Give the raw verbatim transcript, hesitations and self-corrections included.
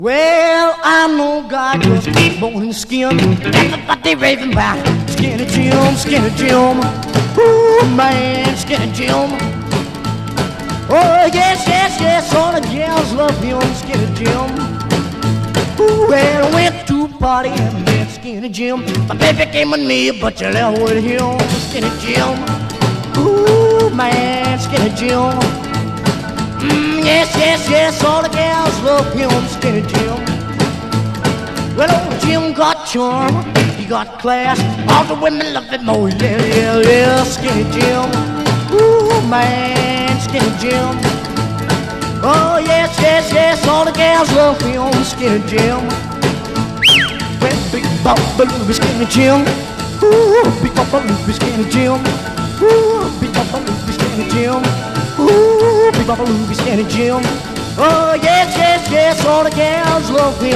Well, I know God just bone and skin, but they raving about Skinny Jim, Skinny Jim. Ooh, man, Skinny Jim. Oh, yes, yes, yes, all the gals love him, Skinny Jim. Ooh, well, I went to a party and met Skinny Jim. My baby came with me, but you left with him, Skinny Jim. Ooh, man, Skinny Jim. Mm, yes, yes, yes, all the gals love him, Skinny Jim. Well, old Jim got charm, he got class, all the women love him more, yeah, yeah, yeah, Skinny Jim. Ooh, man, Skinny Jim. Oh, yes, yes, yes, all the gals love him, Skinny Jim. Well, big bopper, Skinny Jim. Ooh, big bopper, Skinny Jim. Ooh, big bopper, Skinny Jim. Ooh, big bopper, Skinny Jim. Oh, yes, yes, yes, all the gals love him.